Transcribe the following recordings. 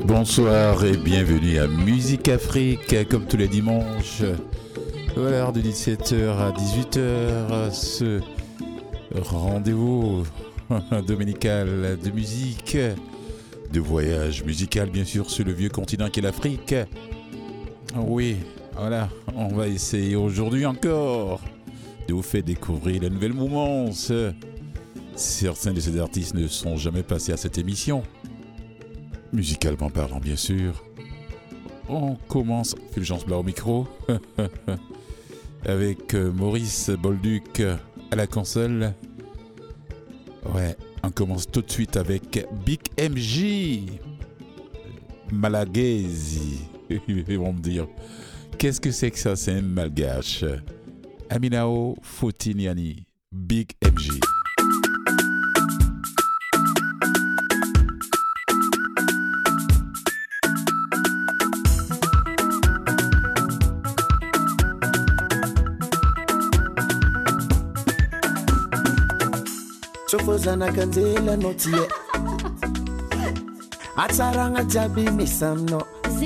Bonsoir et bienvenue à Musique Afrique, comme tous les dimanches, à l'heure de 17h à 18h, ce rendez-vous dominical de musique, de voyage musical bien sûr sur le vieux continent qu'est l'Afrique. Oui, voilà, on va essayer aujourd'hui encore de vous faire découvrir la nouvelle mouvance. Certains de ces artistes ne sont jamais passés à cette émission. Musicalement parlant, bien sûr. On commence, Fulgence Blanc au micro, avec Maurice Bolduc à la console. Ouais, on commence tout de suite avec Big MJ, Malagazi. Ils vont me dire, qu'est-ce que c'est que ça? C'est un malgache. Aminao Fotiniani, Big MJ. Chofozana kanzela notie Atsaranga jabi misamno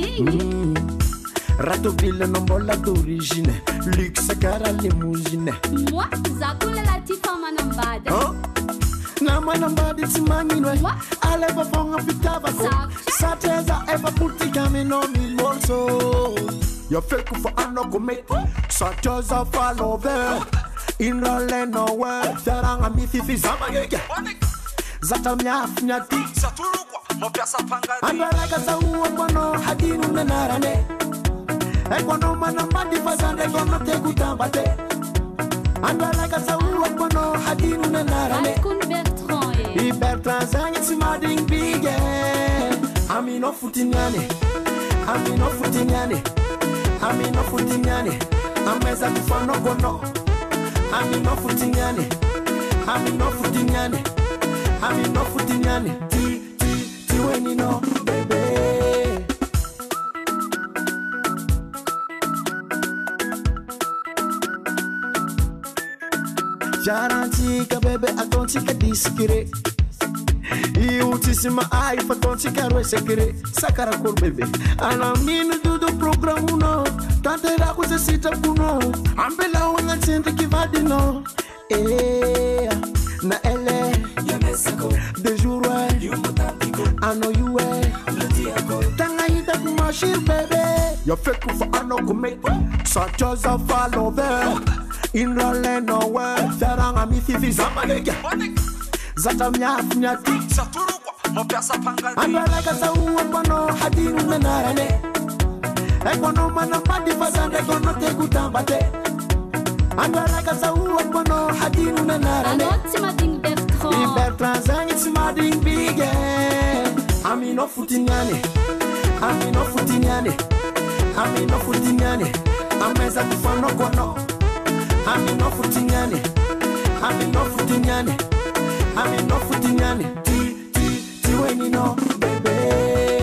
Rato ville non bolla d'origine Luxe cara limousine Moi, zakule la tifa manambade Na manambade timanginwe Aleva fonga pitavako Sateza eva putika minomi morso Yo fake for anoko mate Sateza follow there In the nowhere, Saranga Mississippi Zamagega Zatamia Fnati Saturukwa, Mopiasa Pangadi Andalaga Sahuano Hadinu Narane Equano Manamadi Fazande Gono Tegutambate Andalaga Sahuano Hadinu Narane Bertrand Zangit Mading Big Amino Futiniani Amino Futiniani Amino Futiniani Ameza Fano Gono I'm no Futiniani, I'm no Futiniani, I'm no Futiniani, T when you know, baby. Jarantika, baby, I don't take a discreet. You teach my eye for don't take a secret. Sakarakol, baby, and I mean to do the program, no. Tante la cosa sita puno Ambela wana tente kivadino Na ele De jour I know you Tanga hita kumashir baby Yo fake for ano kume Such as a follow there In the land nowhere Saranga misifi Zamagega Zata mnyaf mnyati Saturukwa, Mopiasa Pangadi Andalaga sa uwa pano Hadinu menarane Equano manamadi fazande gono tegutambate Andalaga sa uopono hadinu nanarane Bertrand Zangit Mading Big Amino Futiniani Amino Futiniani Amino Futiniani Ameza Tufano Gono Amino Futiniani Amino Futiniani Amino Futiniani T when you know baby.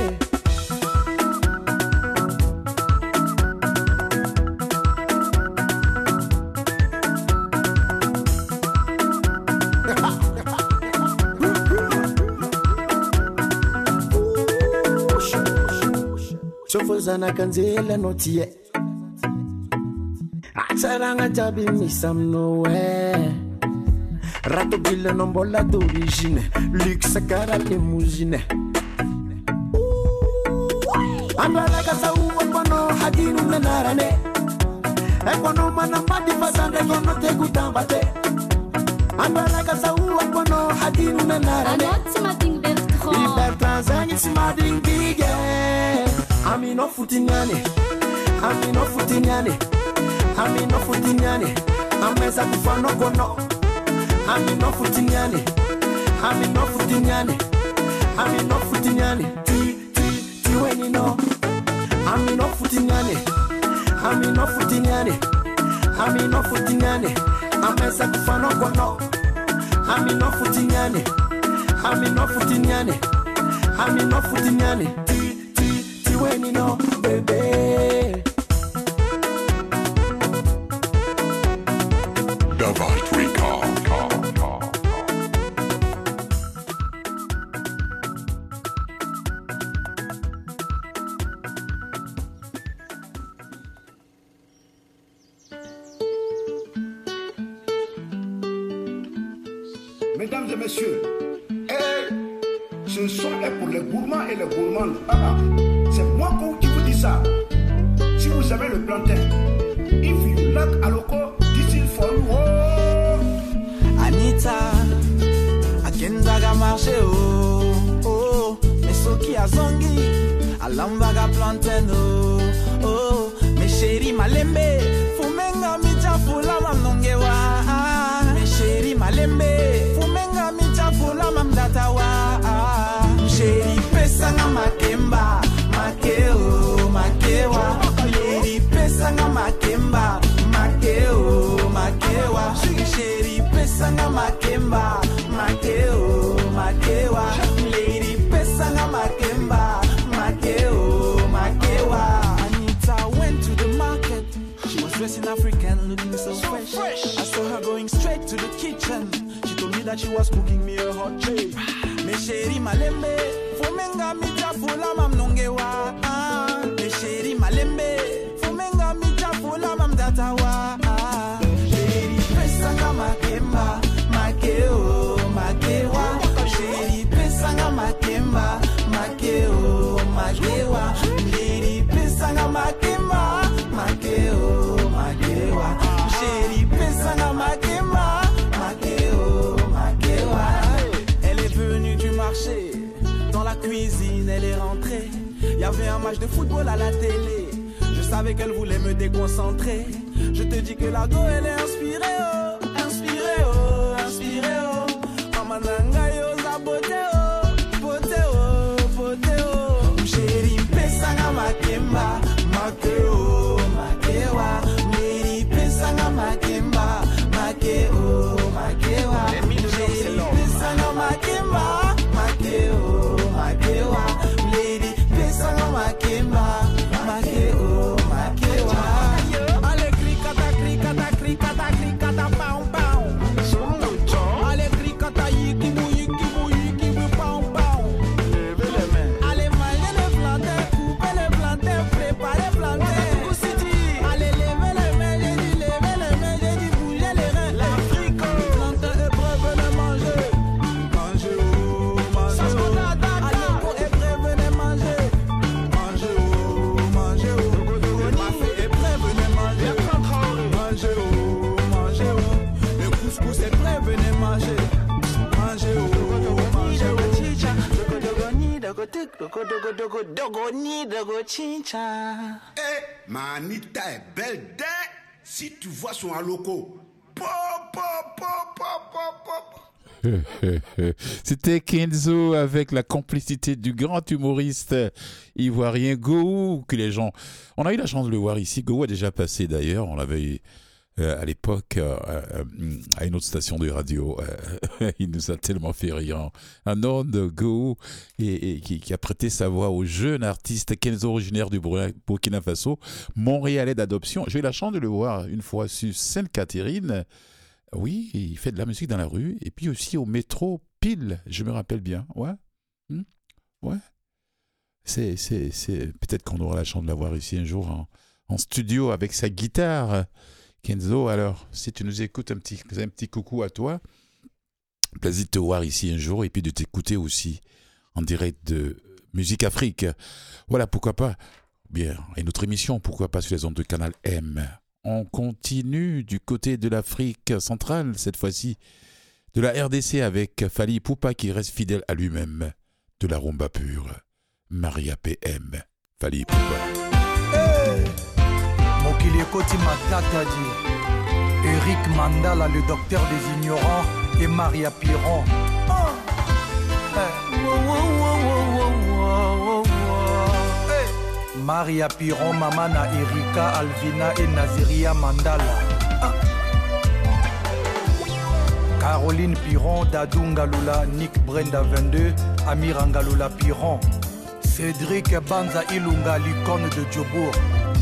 Chofozana kanzela notie Atsaranga jabi misam nowhere Rato bille non bolla d'origine Luxe cara limousine Andalaga sa uopono hadinu menarane Equano manamadi fazande gono tegutambate Andalaga sa uopono hadinu menarane Bertrand Zangit Mading Big Amino Futiniani, Amino Futiniani, Amino Futiniani, Ameza Tufano Gono, Amino Futiniani, Amino Futiniani, Amino Futiniani, T when you know, Amino Futiniani, Amino Futiniani, Amino Futiniani, Ameza Tufano Gono, Amino Futiniani, Amino Futiniani, Amino Futiniani, T when you know, baby. Davant Recall. mesdames et messieurs. Et ce son est pour les gourmands et les gourmandes. C'est moi qui vous dis ça. Si vous aimez le plantain, if you like aloko, this is for you. Anita, akenzaga marché oh, mais soki azongi, alambaga plantain oh, mes chéris malembe, fumenga micha fula mamnongewa, mes chéris malembe, fumenga micha fula mamdatawa, chéri pesanga makemba, makeo, makewa, chéri pesanga makemba, makeo, makewa, chéri pesanga makemba, makeo, makewa, lady pesanga makemba, makeo, makewa. Anita went to the market. She was dressed in African, looking so fresh. I saw her going straight to the kitchen. She told me that she was cooking me a hot cake. Me chéri malembe, fumenga mija fula mamnongewa. Me chéri malembe, fumenga mija fula mamdatawa. Chéri pesanga makemba, makeo, makewa. Chéri pesanga makemba, makeo, makewa. Chéri pesanga makemba, makeo, makewa. Chéri pesanga makemba, makeo, makewa. Elle est venue du marché, dans la cuisine elle est rentrée. Y avait un match de football à la télé. Je savais qu'elle voulait me déconcentrer. Je te dis que la go elle est inspirée oh, inspirée oh, inspirée oh. Mama nanga yo zabote oh, bote oh, bote oh. Chéri pesanga makemba, makeo, makewa. Chéri pesanga makemba, makeo, makewa. Chéri pesanga makemba, makeo, makewa. Chéri pesanga makemba, makeo, makewa. Ale krikata, krikata, krikata, krikata, pau, pau. Ale krikata, yikibu, yikibu, yikibu, pau, pau. Levez les mains. Allez manger les plantains, couper les plantains, préparer les plantains. Allez lever les mains, j'ai dit lever les mains, j'ai dit bouger les reins. L'Afrique, plantain est prêt, venez manger. Manger oh, manger oh. Allez pour est prêt, venez manger. Manger oh, manger oh. Le mafé est prêt, venez manger. Manger oh, manger oh. Le couscous est prêt, venez manger. Manger oh, manger oh. Ma Anita est belle dès si tu vois son aloko. Po, po, po, po, po, po. C'était Kenzo avec la complicité du grand humoriste ivoirien Go, que les gens... On a eu la chance de le voir ici. Go a déjà passé d'ailleurs. On l'avait à l'époque à une autre station de radio. Il nous a tellement fait rire. Un homme de Go et qui a prêté sa voix au jeune artiste Kenzo, originaire du Burkina Faso, montréalais d'adoption. J'ai eu la chance de le voir une fois sur Sainte-Catherine. Oui, il fait de la musique dans la rue. Et puis aussi au métro Pile, je me rappelle bien. Ouais. Ouais. C'est peut-être qu'on aura la chance de l'avoir ici un jour en studio avec sa guitare. Kenzo, alors, si tu nous écoutes, un petit coucou à toi. Plaisir de te voir ici un jour et puis de t'écouter aussi en direct de Musique Afrique. Voilà, pourquoi pas. Bien, et notre émission, pourquoi pas sur les ondes de Canal M. On continue du côté de l'Afrique centrale, cette fois-ci, de la RDC avec Fally Ipupa qui reste fidèle à lui-même, de la rumba pure, Maria PM, Fally Ipupa. Hey! Mokili Koti Matata dit Eric Mandala, le docteur des ignorants, et Maria Piron. Maria Piron, Mamana Erika, Alvina et Naziria Mandala. Caroline Piron, Dadou Ngalula, Nick Brenda 22, Amir Ngalula Piron. Cédric Banza Ilunga, l'icône de Djobour.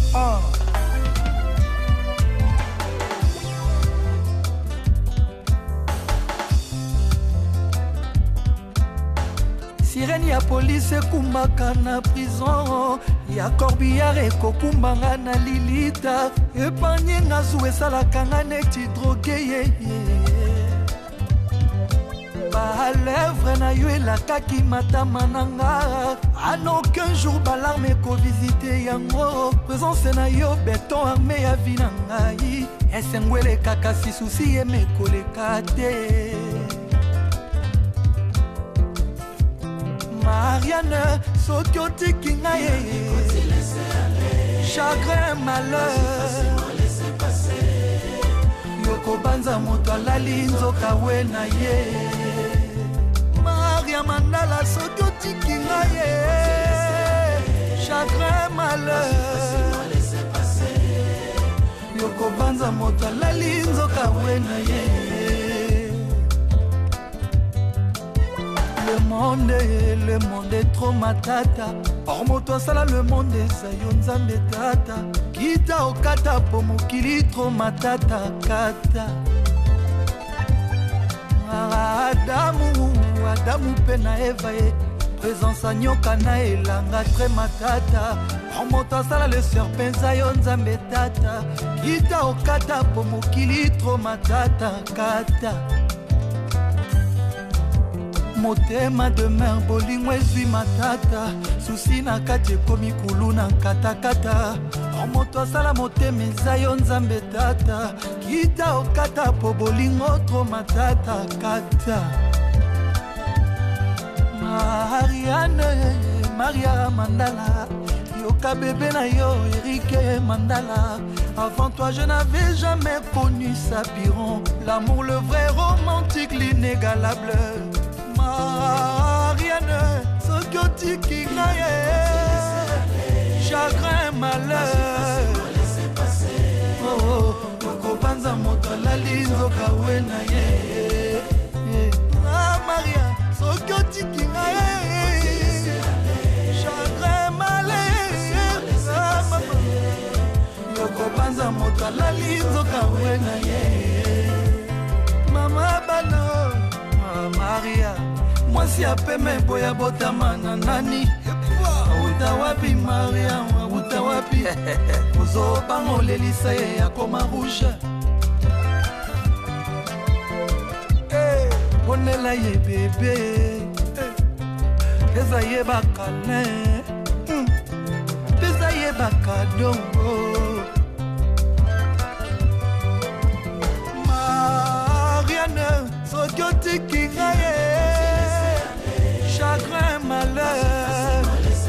Sirène ya police kumbaka na prison ya corbillard ekokumbanga na lilita epanye nga zu esalaka nga neti droge ye lèvre na yo elakaki matama nanga ano qu'un jour balarme ekovisite yango présence na yo beton armé ya vi na ngai esengo elekaka si susi emekoleka te Marianne soki otiki ngai chagrin malheur yokobanza moto alali nzoka we na ye Maria Mandala soki otiki ngai chagrin malheur yokobanza moto alali nzoka we na ye Le monde est trop matata or moto asala le monde eza yo nzambe tata kita okata po mokili trop matata kata Adamu pe na Eva ye présence a nyoka na elanga très matata or moto asala le serpent eza yo nzambe tata kita okata po mokili trop matata kata motema de mer bolingo ezwi matata susi na kati ekomi kulu na katakata moto asala motema eza yo nzambe tata kita okata po bolingo tro matata kata Maria Mandala yoka bébé na yo Eric Mandala avant toi je n'avais jamais connu Sapiron l'amour le vrai romantique l'inégalable Marianne soki otiki ngai chagrin malheur okobanza moto alali nzoka we na ye Maria soki otiki ngai chagrin malheur okobanza moto alali nzoka we na ye mama bano Maria mwasi apeme boya botama na nani uta wapi Maria uta wapi uzobanga olelisa ye akoma rouge bonela ye bebe eza ye bakale eza ye bakadongo Marianne soki otiki ngai chagrin malheur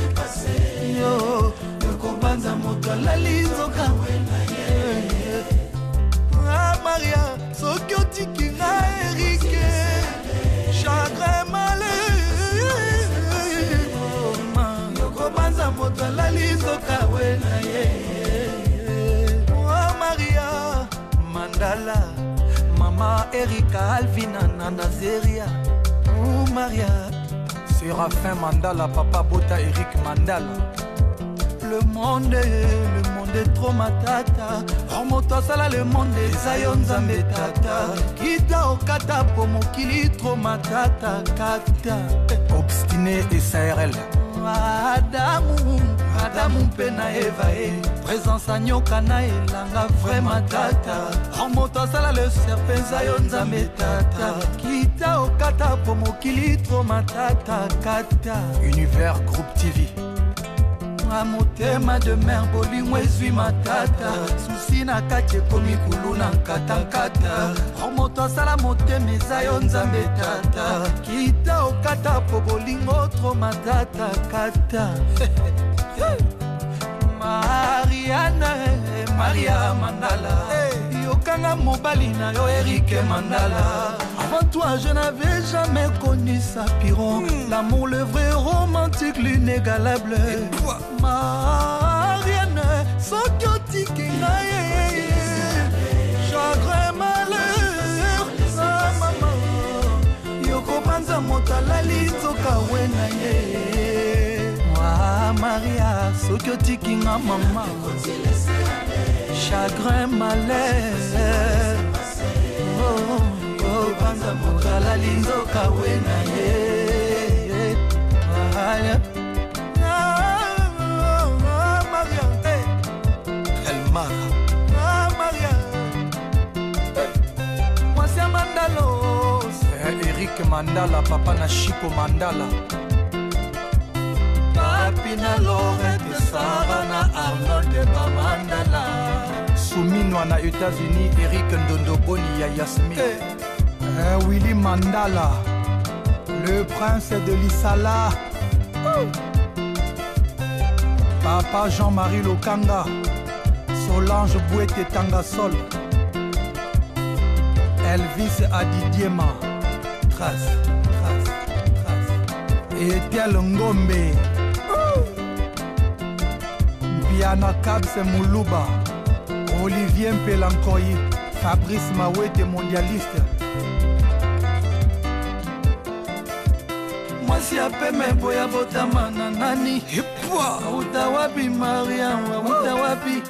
yo yokobanza moto alali nzoka Maria soki otiki ngai Erike chagrin malheur yokobanza moto alali nzoka we na ye Maria Mandala Mama Erika Alvina Nanazeria Maria Séraphin Mandala, Papa Bota Eric Mandala. Le monde est trop matata or moto asala le monde eza yo nzambe tata kita okata po mokili trop matata kata Obstiné et SARL Adamu mpe na Eva présence a nyoka na elanga vrai matata or moto asala le serpent eza yo nzambe tata kita okata po mokili trop matata kata Univers Groupe TV motema de mer bolingo ezwi matata susi na kati ekomi kulu na nkatakata moto asala motema eza yo nzambe tata kita okata po bolingo tro matata kata Maria Mandala yokanga mobali na yo Eric Mandala avant toi je n'avais jamais connu Sapiron l'amour le vrai romantique l'inégalable Marianne soki otiki ngai chagrin malheur mama yokobanza moto alali nzoka we na ye Maria soki otiki nga mama chagrin malheur yokobanza moto alali nzoka we na ye Maria Elmar Maria mwasi ya Mandalos Eric Mandala, papa na Chico Mandala. Papi na Lorette, Sarah na Arnold de Mandala. Souminwa na États-Unis, Eric Ndondoboni ya Yasmine. Willy Mandala, le prince de l'Isala. Papa Jean-Marie Lokanga, Solange Bouete Tangasol, Elvis Adidiema, Trace, Etiel Ngombe, Piana Kabs Moulouba, Olivier Mpelankoyi, Fabrice Mawete mondialiste. Mwasi apeme boya botama na nani hipwa utawapi Mariam utawapi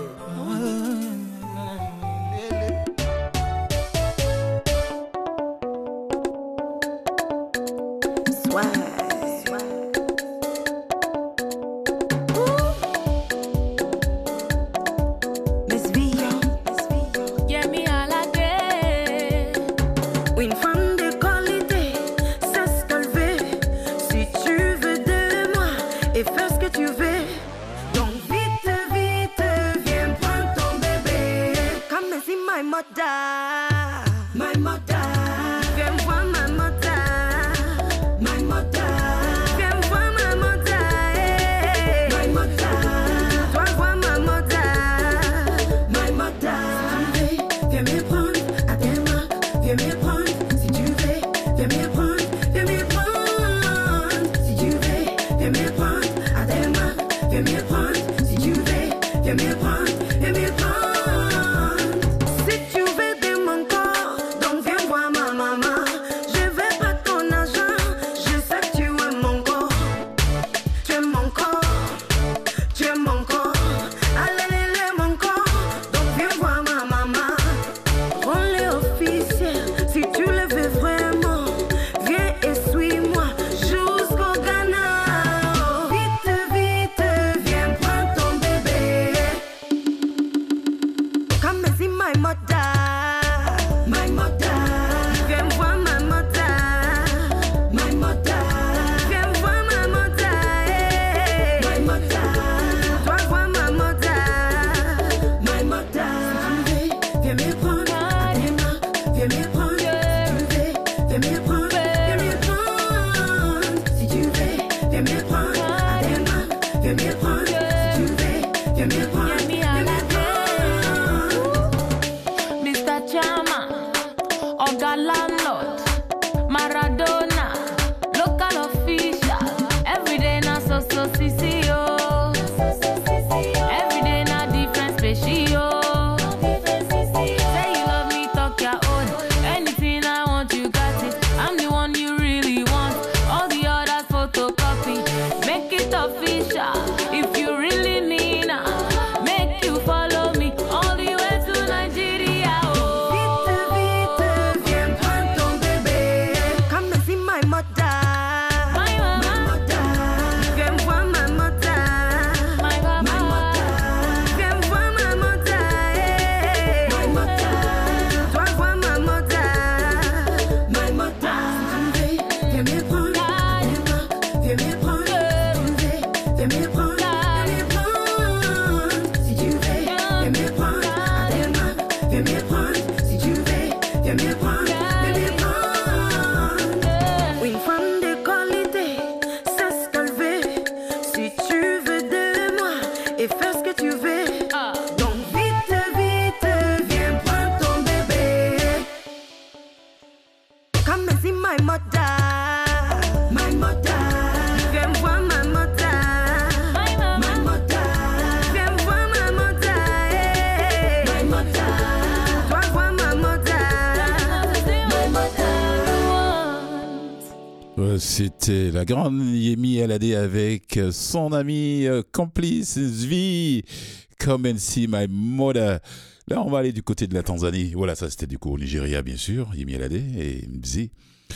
C'était la grande Yemi Alade avec son ami complice Zvi, Come and See My Mother. Là, on va aller du côté de la Tanzanie. Voilà, ça c'était du coup au Nigeria, bien sûr, Yemi Alade et Mzi.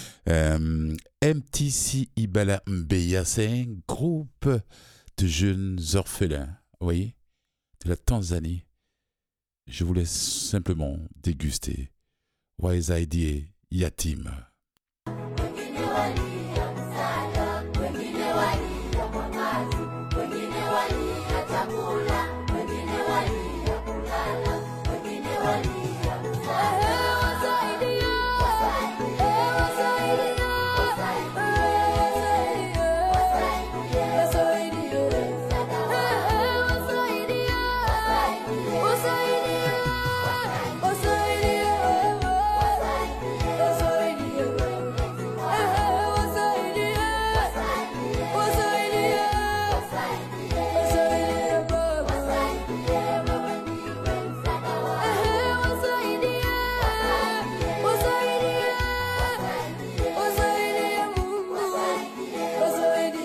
MTC Ibala Mbeya, c'est un groupe de jeunes orphelins, vous voyez, de la Tanzanie. Je vous laisse simplement déguster Wise Idea Yatim.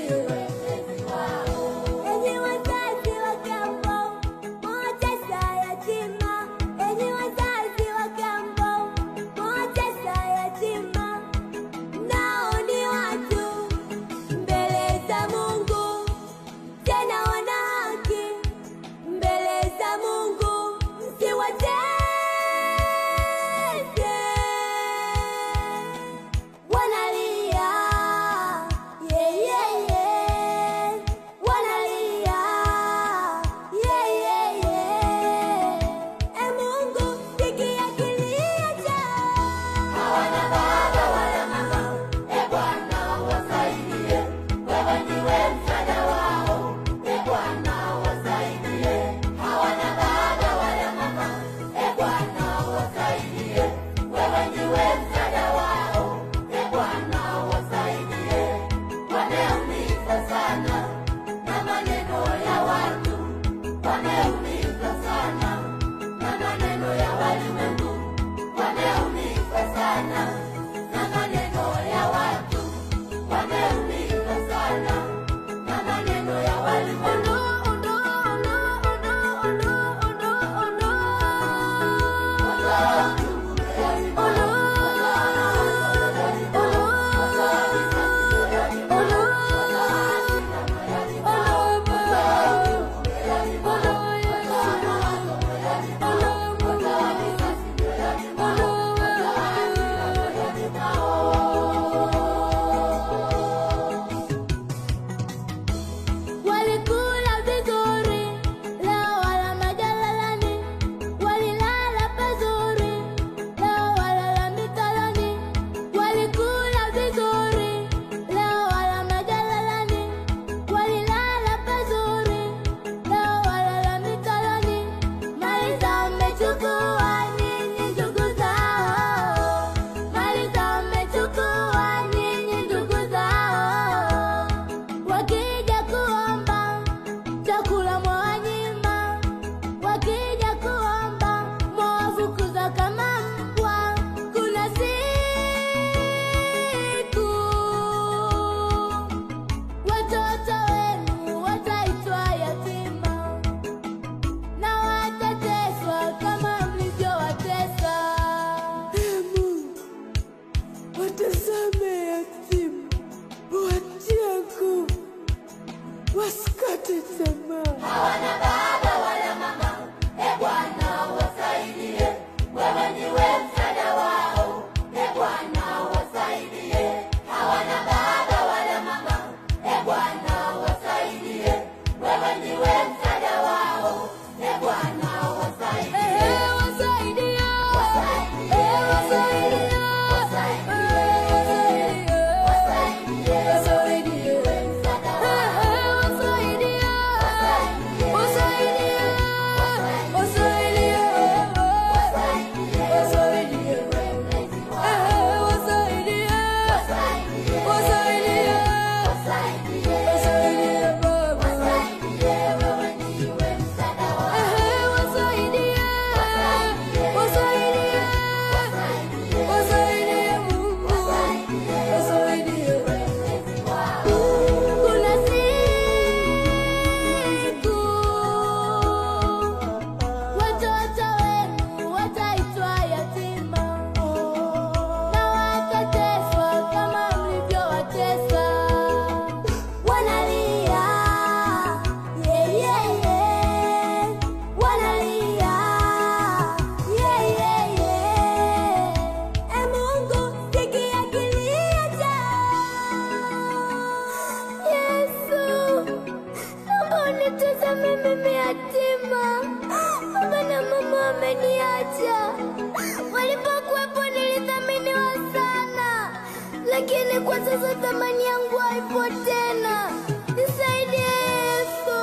lakini kwa sasa thamani yangu haipo tena. Nisaidie Yesu,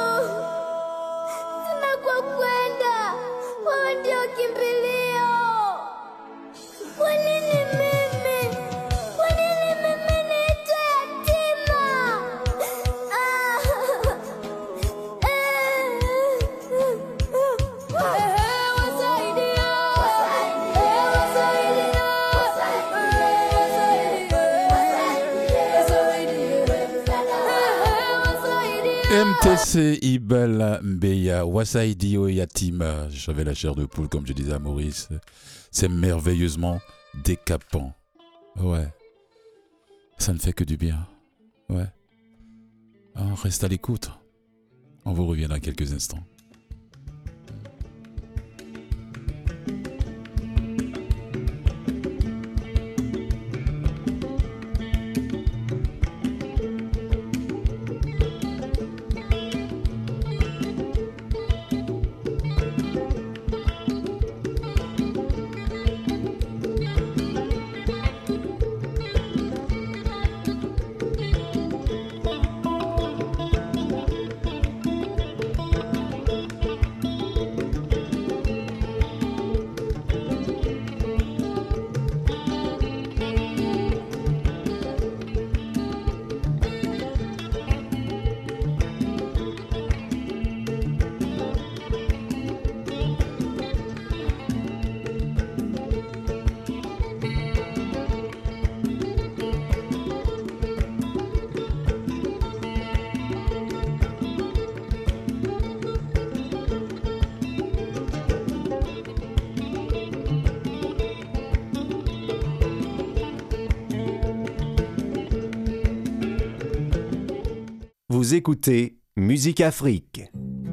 sina kwa kwenda, wewe ndio kimbilio. Kwa nini mimi? Kwa nini mimi niitwe yatima? MTC Ibala Mbeya Wasaidio Yatima. J'avais la chair de poule comme je disais à Maurice. C'est merveilleusement décapant. Ouais. Ça ne fait que du bien. Ouais. On reste à l'écoute. On vous revient dans quelques instants. Vous écoutez Musique Afrique.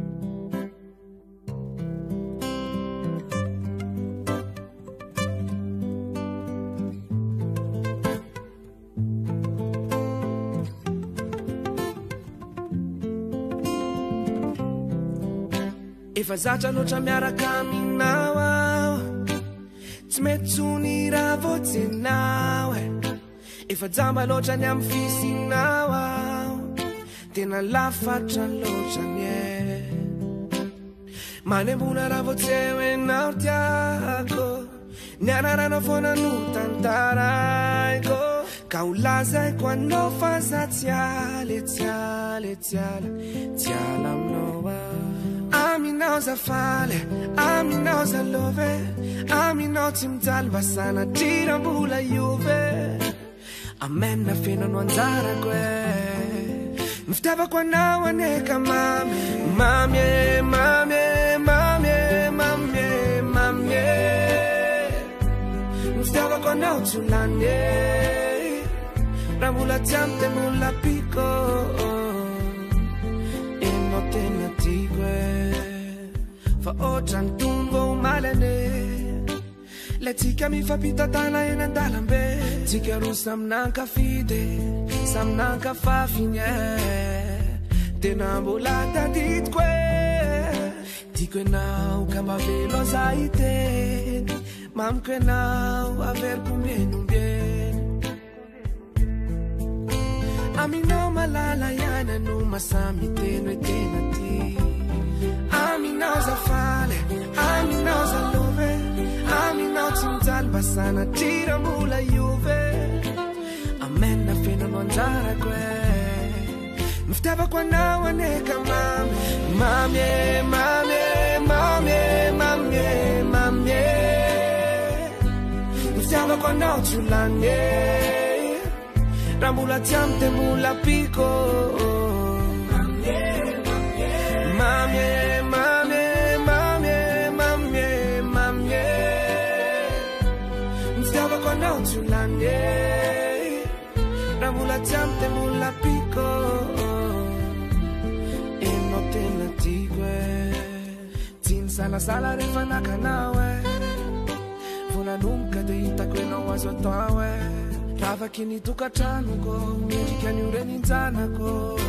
Efa zatra loatra miaraka aminao aho, tsy mety tsony raha voatsinao e. Efa jamba loatra ny amin'ny fisinao aho, tena lafatra loatra ny e. Manembona raha voatseho enao tiako, ny anarana foana no tantaraiko, ka ho lazaiko anao fa za tsy ala aminao aho. Aminao za faly, aminao za love, aminao tsy mijaly mba sanadriram-bola iove. Amena fenano anjarako e, ny fitiavako anao aneka mamy, mamy e, mamy e, mamy e, mamy e, mamy e. Ny fitiavako anao tsy olany e, raha mbola tsy amiko de mbola piko, enao tena tiako e. Fa otra ny tongo malane, le tsika mifampitatana eny an-dalambe, tsika roa samy nankafide, samy nankafafiny e. Tena mbola tadidiko e, tiako enao ka mba velo za iteny, mamiko enao averiko mienombeny. Aminao malala ihany no masamy teno e tena ty. Aminao za faly, aminao za love, aminao tsy mijaly mba sanadriram-bola iove. Amena fenano anjarako e, ny fitiavako anao aneka mamy, mamy e, mamy e, mamy e, mamy e, mamy e. Ny fitiavako anao tsy olany e, raha mbola tsy amiko de mbola piko, mamy e, mamy e, mamy e, mamy e, mamy e, mamy e. Ny fitiavako anao tsy olany e, raha mbola tsy amiko de mbola piko, enao tena tiako e. Tsy nisalasala rehefa nakanao e, vao nanomboka de hitako enao azo atao e. Ravaky ny tokantranoko, mendrika ny oreninjanako,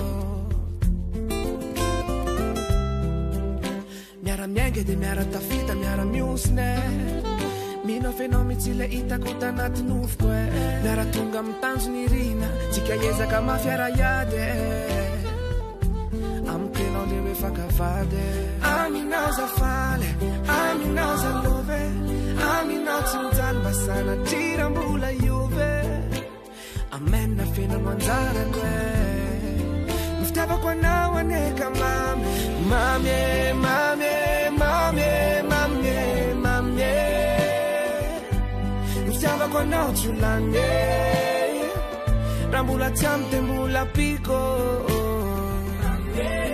miara miainga de miara tafita, miara miosine. Mino fenao mitsy le hitako tanaty nofoko e, miara tonga mitanjo ny rina, tsika ezaka mafiara iady e. Amiko enao le hoe fakavady, aminao za faly, aminao za love, aminao tsy mijaly mba sanadriram-bola iove. Amena fenano anjarako e, ny fitiavako anao aneka mamy, mamy e, mamy e, mamy e, mamy e, mamy e. Ny fitiavako anao tsy olany e, raha mbola tsy amiko de mbola piko, mamy e.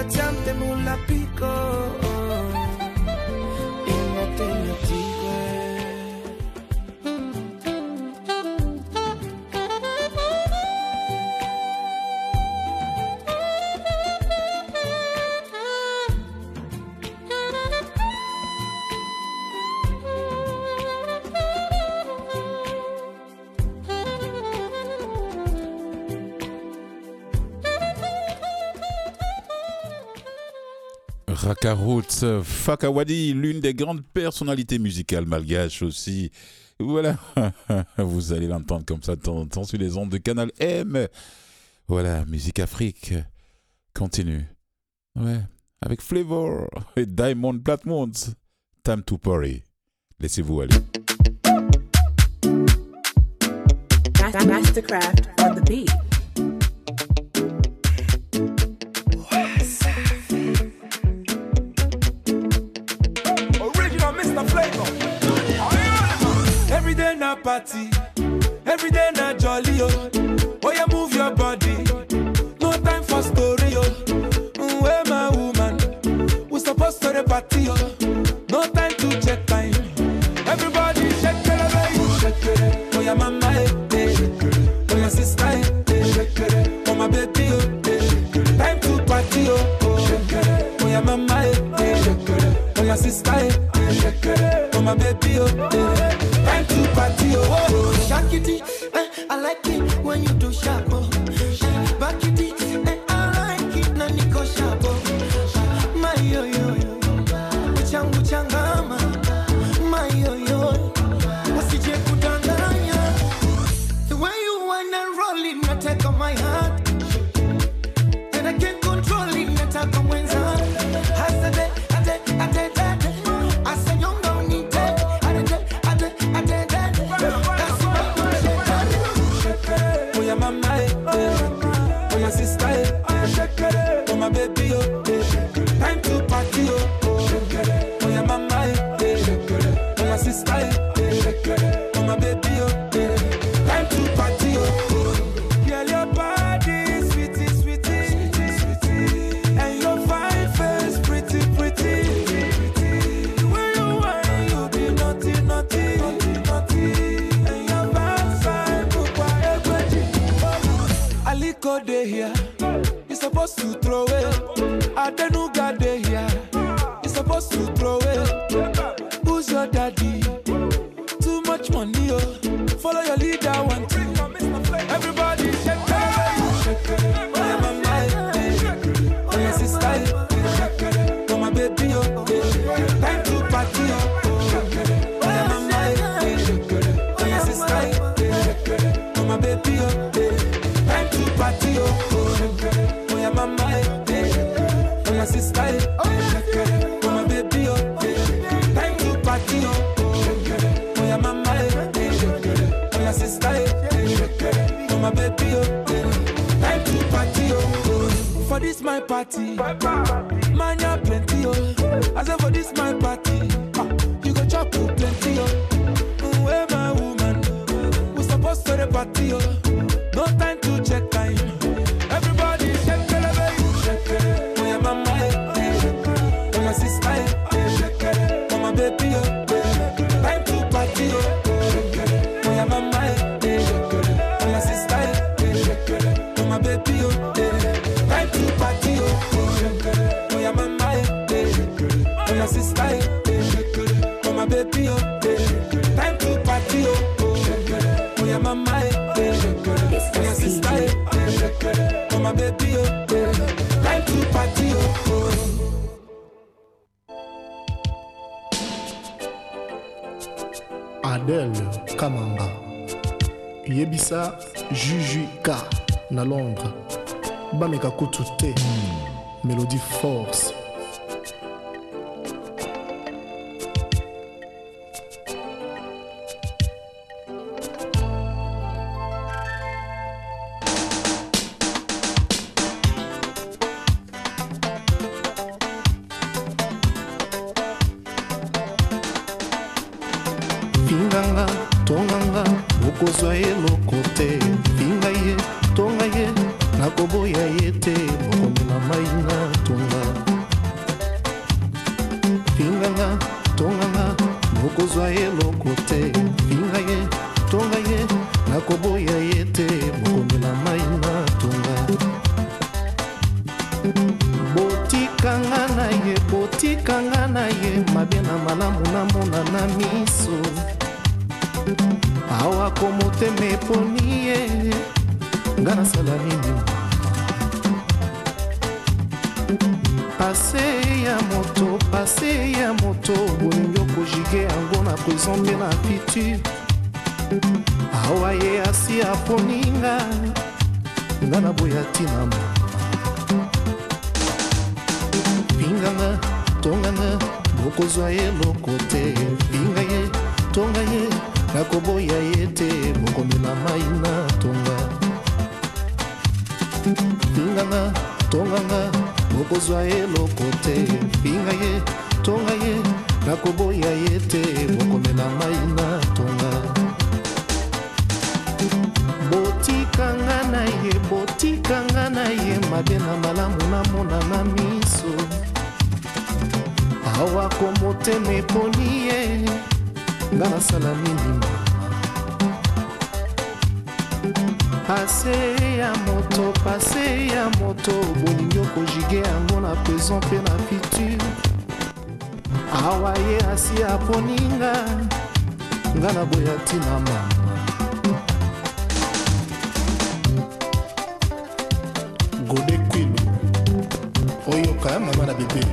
batiante mula pico. Y no te tigre. Raka Roots, Fakawadi, l'une des grandes personnalités musicales malgaches aussi. Voilà, vous allez l'entendre comme ça de temps en temps sur les ondes de Canal M. Voilà, Musique Afrique continue. Ouais, avec Flavor et Diamond Platnumz. Time to Party. Laissez-vous aller. Mastercraft on the beat. Every day na party, every day na jolly, oh. Oh, you move your body, no time for story, oh. Where my woman, we supposed to the party, oh. No time to check time. Everybody shake it, baby. Shake it. Oh, your mama, eh. Oh, your sister, eh. Oh, my baby, oh. Time to party, oh. Shake it. Oh, your mama, eh. Oh, your sister, eh. Oh, my baby, oh. Time to party, oh. Shake it, I like it when you do sharp, oh. Back it, I like it, na niko sharp, oh. My yo yo yo, uchangu changama. My yo yo, wasije kudanganya. The way you wanna roll it, na take on my heart. And I can't control it, na take on mwenza. Hasade, ade. I say you don't need that. Ade. Oh, your mama, eh. Oh, your sister, eh. Oh, my baby, oh. Time to party, oh. Oh, your mama, eh. Oh, your sister, eh. Oh, my baby, oh. Time to party, oh. Girl, your body, sweetie, sweetie. And your fine face, pretty, pretty. When you whine, you be naughty, naughty. And your backside, Aliko de here, you supposed to throw it. Adenuga de here, you supposed to throw it. Who's your daddy? Too much money, oh. Follow your leader, one thing. Everybody shake it. Oh, your mama, eh. Oh, your sister, eh. Oh, my baby, oh. Time to party, oh. Oh, your mama, eh. Oh, your sister, eh. Oh, my baby, oh. Time to party, oh. Oh, your mama, eh. Oh, your sister, eh. Oh, my baby, oh. Time to party, oh. Oh, your mama, eh. Oh, your sister, eh. Oh, my baby, oh. Time to party, oh. For this my party, man, you plenty, oh. I say for this my party, you go chop plenty, oh. Where my woman, we supposed to the party, oh. No time to check time. Everybody shake it, baby. Oh, your mama, eh. Oh, your sister, eh. Oh, my baby, oh. Time to party, oh. Oh, your mama, eh. Oh, your sister, eh. Oh, my baby, oh. Time to party, oh. Oh, your mama, eh. Oh, your sister, eh. Oh, my baby, oh. Time to party, oh. Oh, your mama, eh. Oh, your sister, eh. Oh, my baby, oh. Time to party, oh. Adèle Kamanga Yebisa Juju K na Londres Bameka Kutute Mélodie Force Vinganga, tonganga, mokozwa ye lokote. Vinga ye, tonga ye, nakoboya ye te. Mokomi na mai na tonga. bokozwa ye loko te finga ye tonga ye nakoboya ye te bokomela mai na tonga botikanga na ye mabe na malamu namona na miso awa komotema eponi ye nga nasala nini pase ya moto bolingi okojige yango na présent mpe na futur awa ye asi aponinga nga naboya tina pinganga tonganga bokozwa ye loko te pinga ye tonga ye nakoboya ye te bokomela mai na tonga pinganga tonganga bokozwa ye loko te pinga ye tonga ye nakoboya ye te bokomela mai na tonga botikanga na ye mabe na malamu namona na miso awa komotema eponi ye nga nasala nini pase ya moto bolingi okojige yango na présent mpe na futur awa ye asi aponinga nga naboya tina mama Gode Kwilu oyoka ya mama na bebe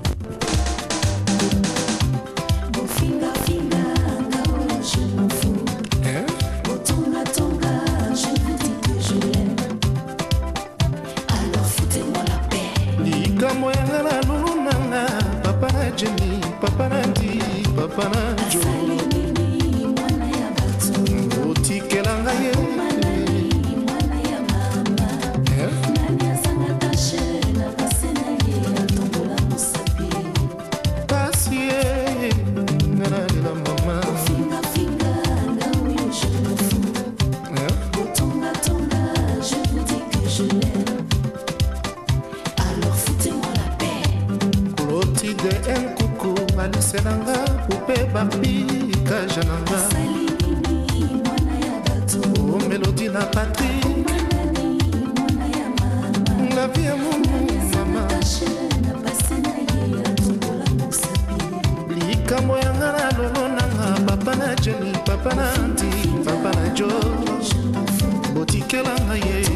Papa Nandi, Papa Nanjo Otikelanga ye Mwana ya mama Nani asanga tashe na pasena ye Atombola musapi Kasi ye Nana la mama Finga finga na uyo je me fous Otonga tonga je vous dis que je l'aime Alors foutez-moi la paix Koloti de enko alisenanga upe bambi kajananga o melodi na patrie la vie ya mumu mama likambo yanga na lolo nanga papa na jeni papa na anti papa na jo botikelanga ye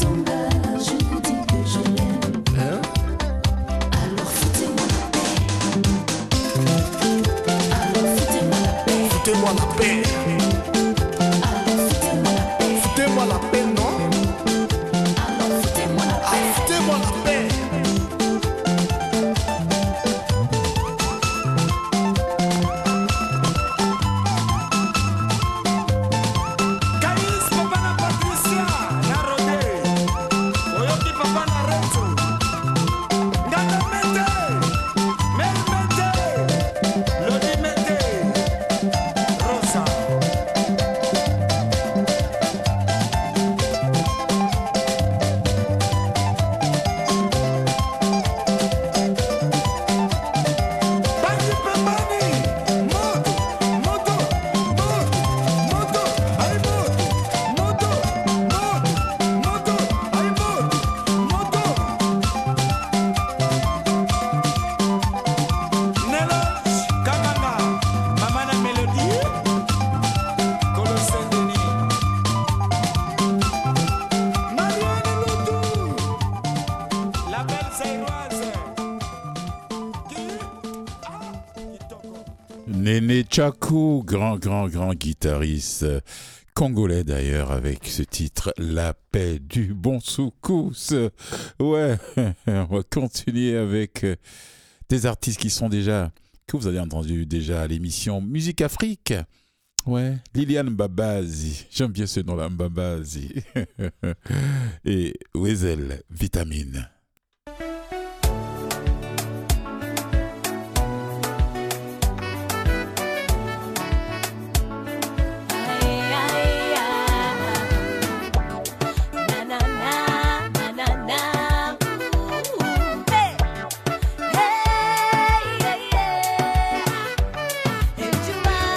Foutez-moi la paix. Foutez-moi la paix, non? Foutez-moi la paix. Néné Tchakou, grand guitariste congolais d'ailleurs, avec ce titre La paix du bon soukous. Ouais, on va continuer avec des artistes qui sont déjà, que vous avez entendu déjà à l'émission Musique Afrique. Ouais, Liliane Babazi, j'aime bien ce nom-là, Babazi. Et Wezel, Vitamine. Hey,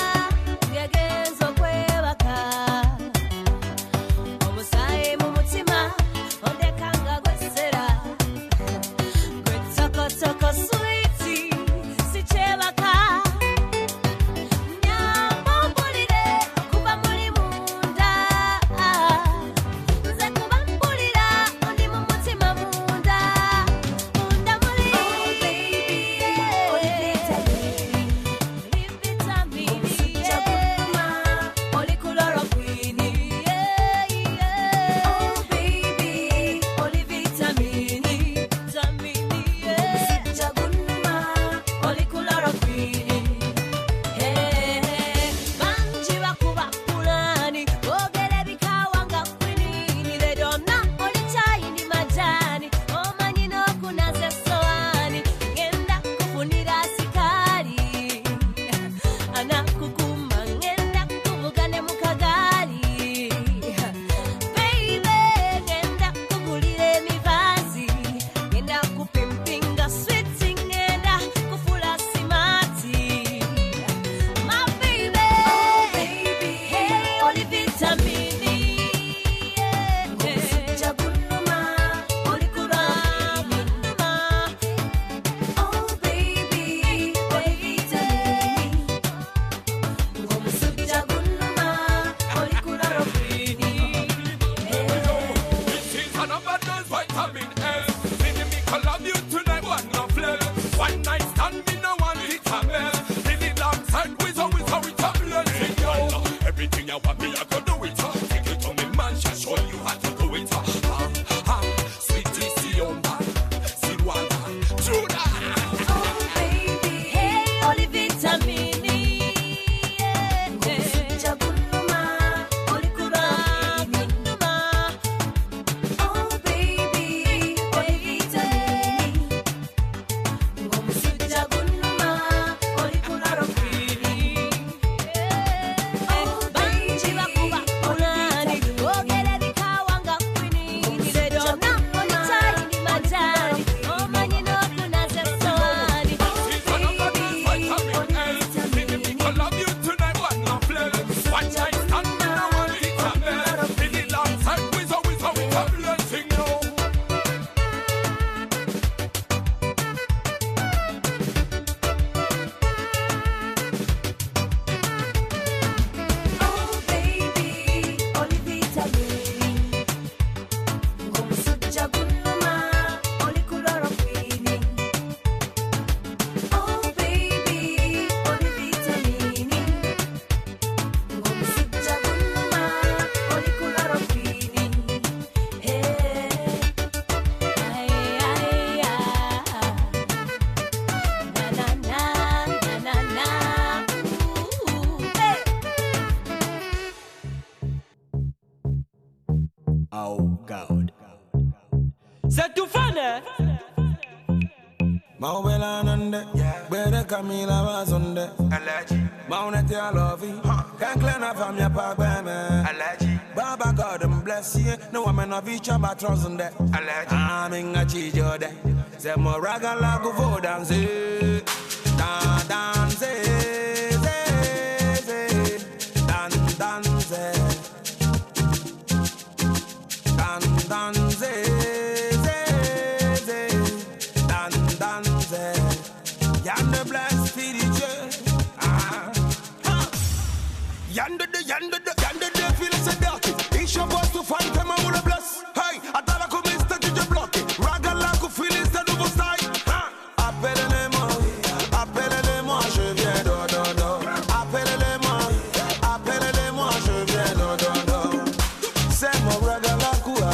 C'est tout fun, hein? Maubela nande, bere Camila Mazonde, Maunete I love you, can't clean up from your papa, Baba God and bless you, no woman of each other trousers there. I'm in a cheese your day, say more raga lago for dance, dance, dance, dance, Yonder blast spiritual. Yonder the feel so dirty. It's your boss to find them all the bless. Hey, I thought I could miss that you just block it. Raga la could feel it's the nouveau style. Appelez-les-moi, je viens do. Appelez-les-moi, je viens do. C'est mon raga la coua.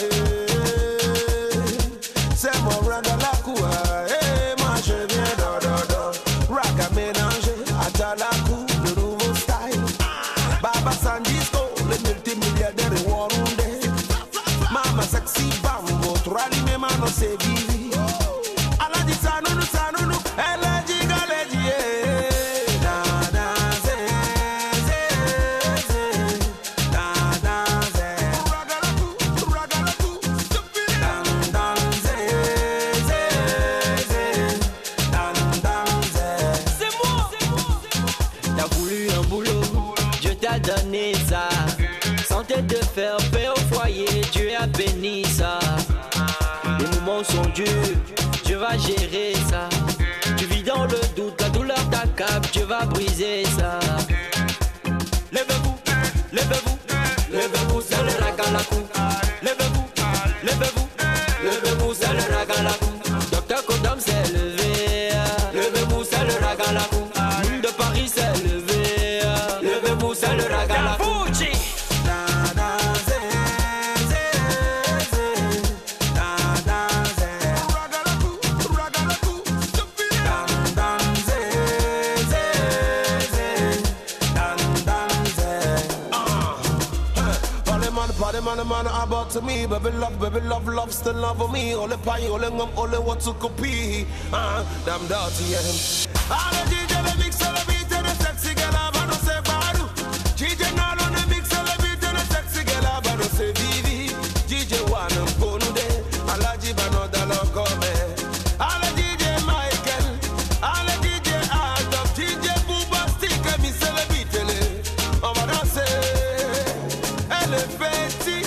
C'est mon raga la coua. Moi je viens do. Raga mélangé, Atalakou, le nouveau style. Baba Sandisko, le multimilliardaire de Warunde. Mama sexy bambo, trali me mano se vivi. Ala di sanunu, ele giga legie. Da da ze. Ragalaku, dan ze. C'est moi. T'as voulu un boulot, Dieu t'a donné ça. Santé de faire paix au foyer, Dieu a béni ça. Les moments sont durs, Dieu va gérer ça. Tu vis dans le doute, la douleur t'accable, Dieu va briser ça. Levez-vous, c'est le ragalakou. Levez-vous, c'est le ragalakou. Docteur Kodam s'est levé. Levez-vous, c'est le ragalakou. Monde de Paris s'est levé. Levez-vous, c'est le ragalakou. Man, about to me, baby love, still love me. Ole pie, ole ngam, ole what to copy. Damn dirty, yeah. All the DJ, the mix, the beat, the sexy girl, I don't say badu. DJ, now on the mix, the beat, the sexy girl, I don't say vivi. DJ, one and ponu de, alaji bano da loco me. All the DJ, Michael, all the DJ, Adam, DJ, Booba, stick, me, the beat, on va danser. Elle est petite.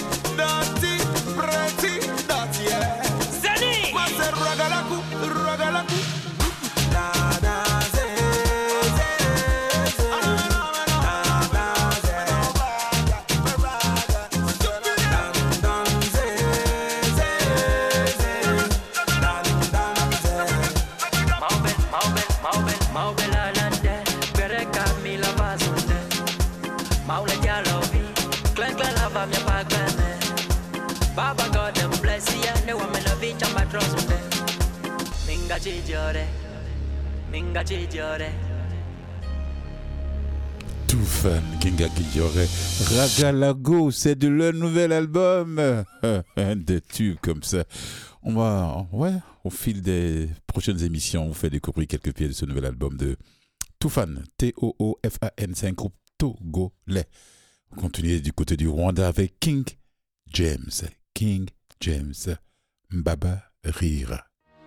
Baba God and bless you, and the woman of each of my trust with them. Minga Chijore. Tout fan, Kinga Chijore. Ragalago, c'est de leur nouvel album. Des tubes comme ça. On va, au fil des prochaines émissions, on vous fait découvrir quelques pièces de ce nouvel album de Toofan, Toofan, c'est un groupe togolais. On continue du côté du Rwanda avec King James, Mbaba Rira.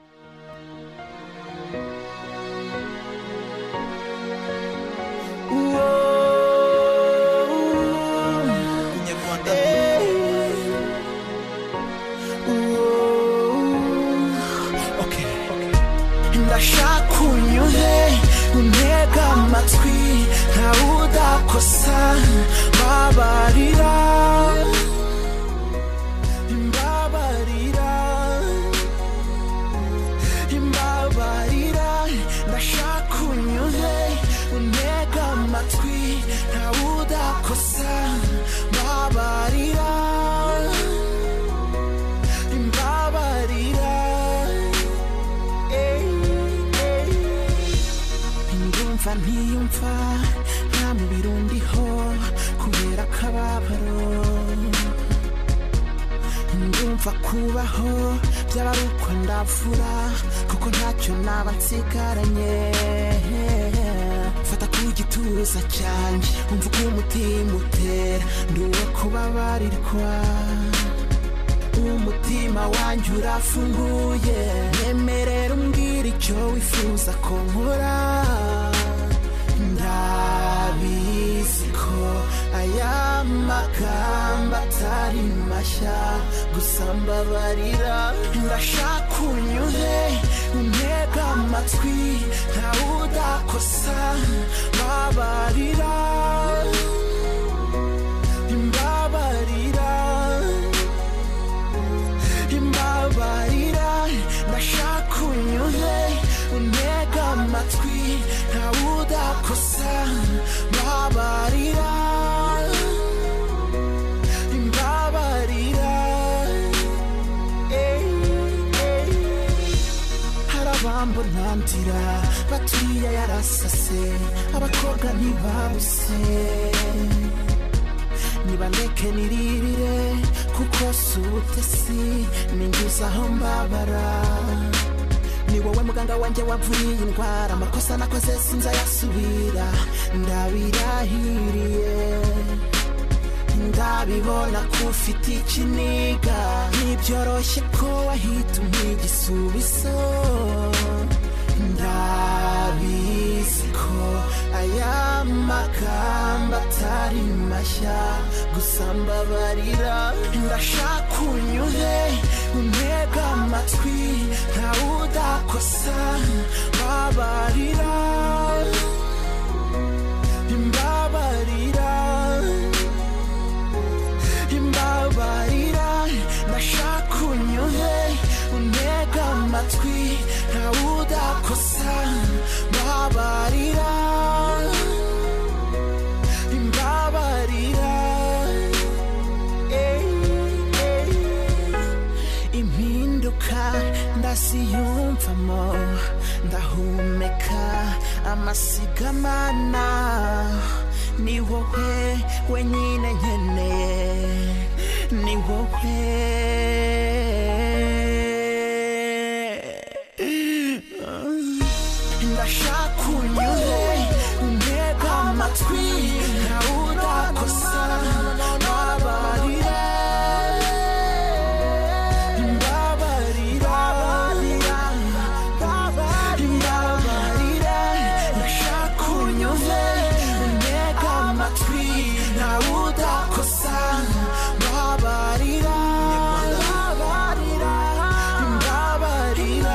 Ndashaka unyuhe untega amatwi ntawudakosa babarira ndashaka unyuhe untega amatwi ntawudakosa babarira ndumva ntiyumva nta mubiri undiho kubera akababaro ndumva kubaho byaba ari uko ndavura kuko ntacyo naba nsigaranye fata ku gituza cyanjye umva uko umutima utera nduwe kubabarirwa umutima wanjye urafunguye nemerera umbwira icyo wifuza ko nkora ndabizi ko aya magambo atari mashya gusa mbabarira ndashaka unyuze untega amatwi ntawe udakosa mbabarira imbabarira imbabarira ndashaka unyuze untega amatwi ntawe udakosa mbabarira imbabarira hari abambonantira batuye yarasase abakobwa ntibabuse nibandeke niririre kuko si ubutesi ninjiza aho mbabara ni wowe muganga wanjye wavuriye indwara amakosa nakoze sinzayasubira ndabirahiriye ndabibona ko ufite ikiniga ntibyoroshye ko wahita umpa igisubizo ndabizi ko aya magambo atari mashya gusa mbabarira ndashaka unyuze untega amatwi ntawe udakosa mbabarira imbabarira imbabarira ndashaka unyuze untega amatwi ntawe udakosa mbabarira imbabarira impinduka ndasiyumvamo ndahumeka amasigamana ni wowe wenyine nkeneye ni wowe ndashaka unyuze untega amatwi ntawe udakosa mbabarira imbabarira imbabarira ndashaka unyuze untega amatwi ntawe udakosa mbabarira imbabarira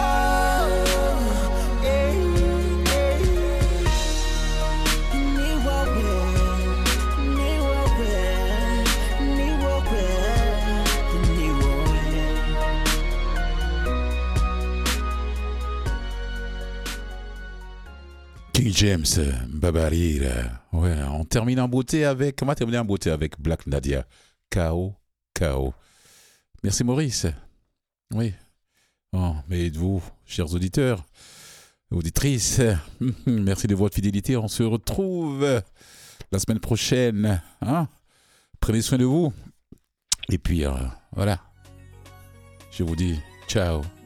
King James, Babarira. Ouais, on termine en beauté avec. On va terminer en beauté avec Black Nadia. K.O. K.O. Merci Maurice. Oui. Oh, mais vous, chers auditeurs, auditrices, merci de votre fidélité. On se retrouve la semaine prochaine. Hein? Prenez soin de vous. Et puis, voilà. Je vous dis ciao.